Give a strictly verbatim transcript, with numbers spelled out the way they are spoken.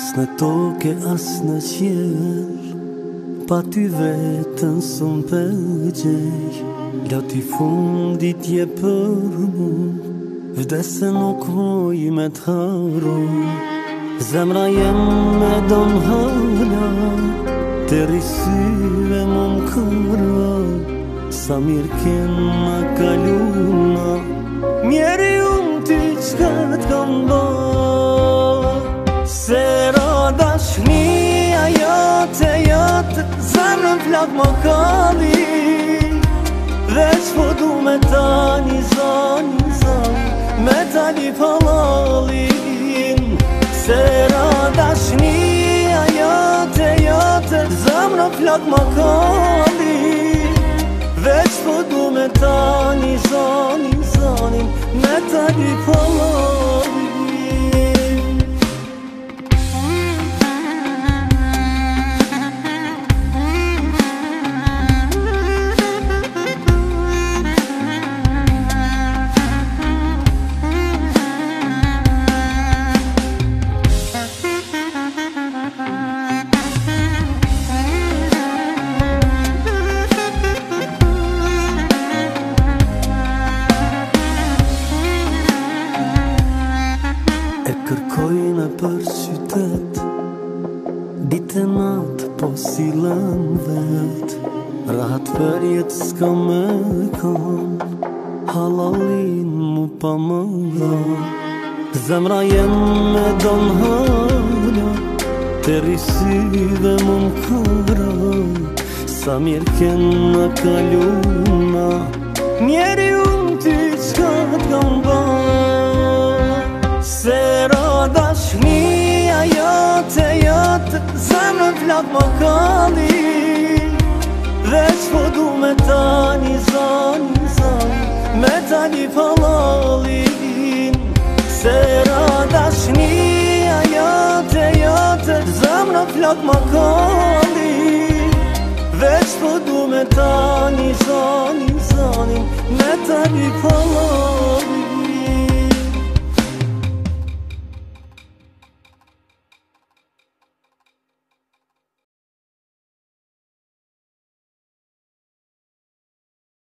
As në toke, as në qiell, pa ty vetën s'unë përgjej. Loti fundit je për mu, vdese nuk hoj me t'haru. Zemra jem me don hala, të risyve mu m'kara. Sa mirë ken ma kaluna, mjeri unë ty qka t'kam ba. Sera dashnia jote, jote, zemrën plak më kalli. Veç po du me tani zani, zani, me tani palalin. Sera dashnia jote, jote, zemrën plak më kalli. Veç po du me tani zani, zani, me tani palalin. Kërkojnë për qytet, ditë natë po silën vet. Rahat për jetë s'ka me kam, halalin mu pa më dha. Zemra jem me don hala, të risyve mu m'kara. Sa mirë ken në kaluna, mjeri unë ty qka t'kam ba. Sera dashnia jote, jote, zemrën plak më kalli. Veç po du me tani zani, zani, me tani palalin. Sera dashnia jote, jote, zemrën plak më kalli. Veç po du me tani zani, zani, me tani palalin.